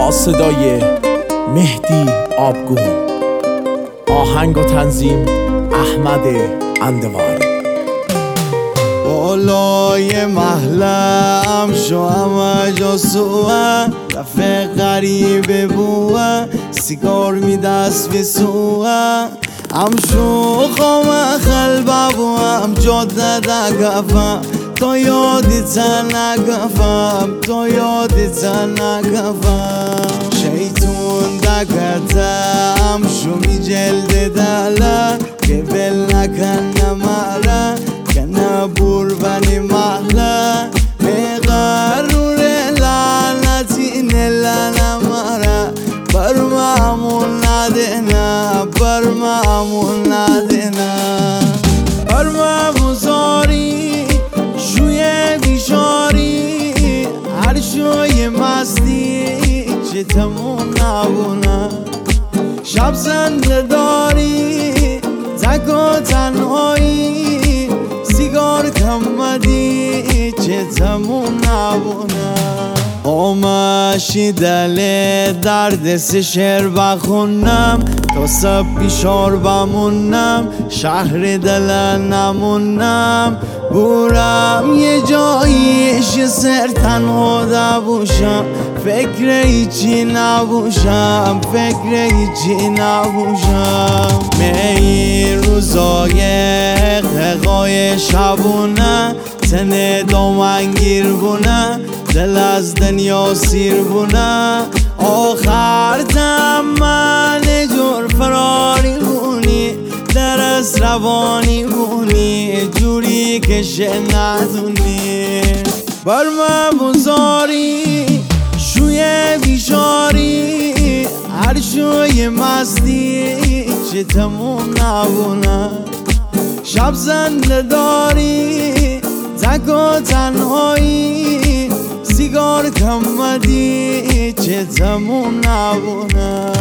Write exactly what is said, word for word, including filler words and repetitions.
با صدای مهدی آبگون، آهنگ و تنظیم احمد اندواری. بالای محلم شو همه جا سوه، رفه غریبه بوه، سیگار می دست به سوه، هم شو خامه خلبه بوهم جاده دگفم، تا یادت نگفم، تا یادت نگفم. شیطون دکتم شو می جلد دله، که بل نکنه مره، که نبور بنی محله، مقرور لعنتی نلنه مره، بر معمول ندنه، بر معمول ندنه، بر مبزاری شوی بیشاری، هر شوی مستی چه تموم نبونه، شب زنده داری تک و تنهایی، سیگار کمدی چه تموم نبونه. آمشی دل درد سه شعر بخونم، تا سب بیشار بمونم، شهر دل نمونم، بورم یه جاییش سر تنها دبوشم، فکر هیچی نبوشم، فکر هیچی نبوشم. می روزای حقای شبونه، تن دامنگیر بونه، دل از دنیا سیر بونه، آخر دم من جور فراری بونی، درس روانی بونی، جوری که شه ندونی، بر مبزاری شوی بیشاری، هر شوی مستی چه تموم نبونه، شب زنده داری تک و تنهایی، سیگار کمدی چه تموم نبونه.